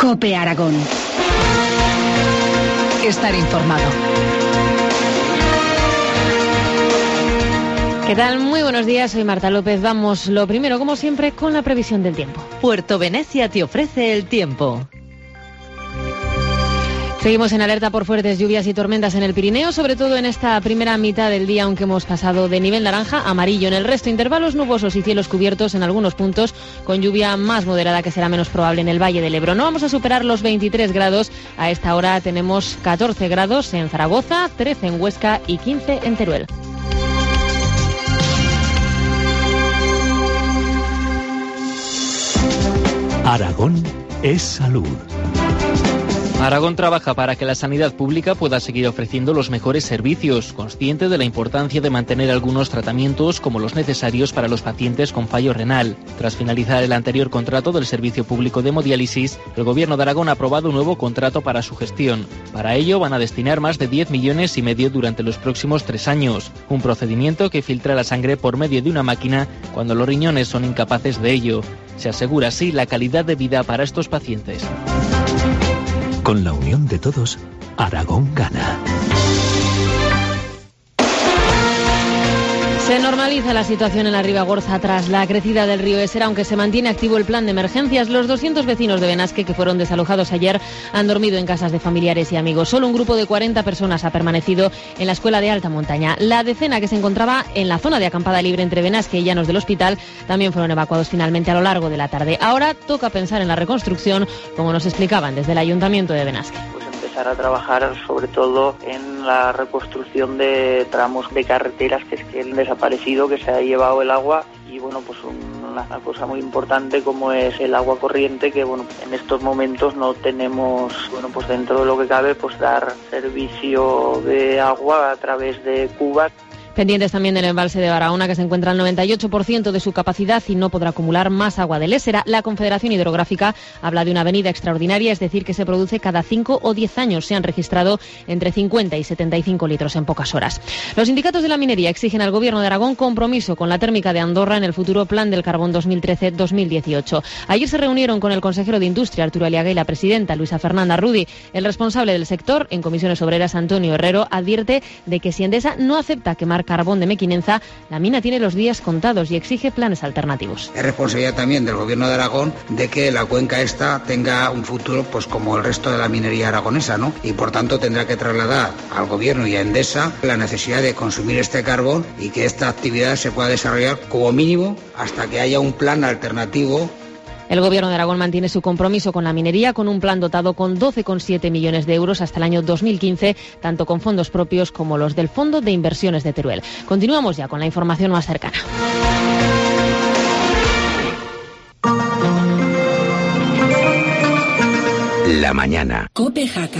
COPE Aragón. Estar informado. ¿Qué tal? Muy buenos días, soy Marta López. Vamos, lo primero, como siempre, con la previsión del tiempo. Puerto Venecia te ofrece el tiempo. Seguimos en alerta por fuertes lluvias y tormentas en el Pirineo, sobre todo en esta primera mitad del día, aunque hemos pasado de nivel naranja a amarillo. En el resto, intervalos nubosos y cielos cubiertos en algunos puntos, con lluvia más moderada que será menos probable en el Valle del Ebro. No vamos a superar los 23 grados. A esta hora tenemos 14 grados en Zaragoza, 13 en Huesca y 15 en Teruel. Aragón es salud. Aragón trabaja para que la sanidad pública pueda seguir ofreciendo los mejores servicios, consciente de la importancia de mantener algunos tratamientos como los necesarios para los pacientes con fallo renal. Tras finalizar el anterior contrato del Servicio Público de Hemodiálisis, el Gobierno de Aragón ha aprobado un nuevo contrato para su gestión. Para ello van a destinar más de 10,5 millones durante los próximos 3 años, un procedimiento que filtra la sangre por medio de una máquina cuando los riñones son incapaces de ello. Se asegura así la calidad de vida para estos pacientes. Con la unión de todos, Aragón gana. Se normaliza la situación en la Ribagorza tras la crecida del río Esera, aunque se mantiene activo el plan de emergencias. Los 200 vecinos de Benasque que fueron desalojados ayer han dormido en casas de familiares y amigos. Solo un grupo de 40 personas ha permanecido en la escuela de alta montaña. La decena que se encontraba en la zona de acampada libre entre Benasque y Llanos del Hospital también fueron evacuados finalmente a lo largo de la tarde. Ahora toca pensar en la reconstrucción, como nos explicaban desde el Ayuntamiento de Benasque. Empezar a trabajar sobre todo en la reconstrucción de tramos de carreteras que han desaparecido, que se ha llevado el agua, y bueno, pues una cosa muy importante como es el agua corriente, que bueno, en estos momentos no tenemos, bueno, pues dentro de lo que cabe, pues dar servicio de agua a través de cubas. Pendientes también del embalse de Barahona, que se encuentra al 98% de su capacidad y no podrá acumular más agua del Ésera. La Confederación Hidrográfica habla de una avenida extraordinaria, es decir, que se produce cada 5 o 10 años. Se han registrado entre 50 y 75 litros en pocas horas. Los sindicatos de la minería exigen al Gobierno de Aragón compromiso con la térmica de Andorra en el futuro Plan del Carbón 2013-2018. Ayer se reunieron con el consejero de Industria, Arturo Aliaga, y la presidenta, Luisa Fernanda Rudy. El responsable del sector en Comisiones Obreras, Antonio Herrero, advierte de que si Endesa no acepta quemar carbón de Mequinenza, la mina tiene los días contados y exige planes alternativos. Es responsabilidad también del Gobierno de Aragón de que la cuenca esta tenga un futuro pues como el resto de la minería aragonesa, ¿no? Y por tanto tendrá que trasladar al Gobierno y a Endesa la necesidad de consumir este carbón y que esta actividad se pueda desarrollar como mínimo hasta que haya un plan alternativo. El Gobierno de Aragón mantiene su compromiso con la minería con un plan dotado con 12,7 millones de euros hasta el año 2015, tanto con fondos propios como los del Fondo de Inversiones de Teruel. Continuamos ya con la información más cercana. La mañana. COPE Jaca.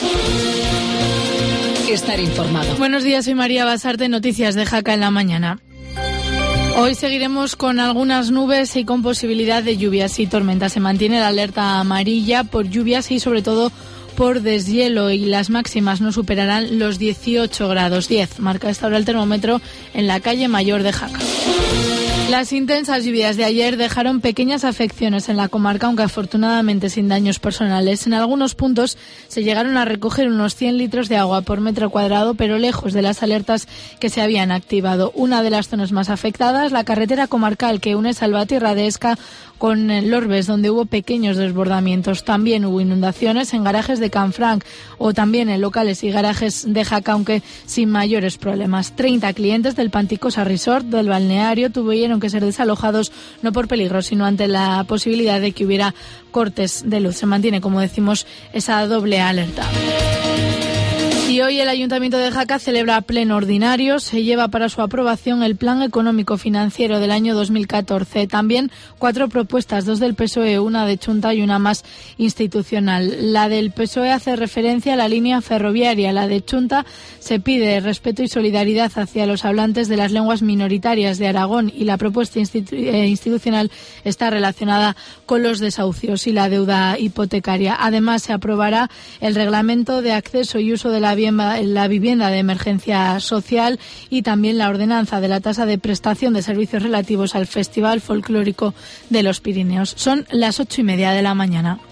Estar informado. Buenos días, soy María Basarte, noticias de Jaca en la mañana. Hoy seguiremos con algunas nubes y con posibilidad de lluvias y tormentas. Se mantiene la alerta amarilla por lluvias y sobre todo por deshielo, y las máximas no superarán los 18 grados. 10 marca esta hora el termómetro en la calle Mayor de Jaca. Las intensas lluvias de ayer dejaron pequeñas afecciones en la comarca, aunque afortunadamente sin daños personales. En algunos puntos se llegaron a recoger unos 100 litros de agua por metro cuadrado, pero lejos de las alertas que se habían activado. Una de las zonas más afectadas, la carretera comarcal que une Salvatierra de Esca con Lorbes, donde hubo pequeños desbordamientos. También hubo inundaciones en garajes de Canfranc o también en locales y garajes de Jaca, aunque sin mayores problemas. 30 clientes del Panticosa Resort del balneario tuvieron que ser desalojados no por peligro, sino ante la posibilidad de que hubiera cortes de luz. Se mantiene, como decimos, esa doble alerta. Y hoy el Ayuntamiento de Jaca celebra pleno ordinario. Se lleva para su aprobación el Plan Económico Financiero del año 2014. También 4 propuestas, 2 del PSOE, una de Chunta y una más institucional. La del PSOE hace referencia a la línea ferroviaria. La de Chunta se pide respeto y solidaridad hacia los hablantes de las lenguas minoritarias de Aragón, y la propuesta institucional está relacionada con los desahucios y la deuda hipotecaria. Además, se aprobará el reglamento de acceso y uso de la vivienda de emergencia social y también la ordenanza de la tasa de prestación de servicios relativos al Festival Folclórico de los Pirineos. Son las 8:30 de la mañana.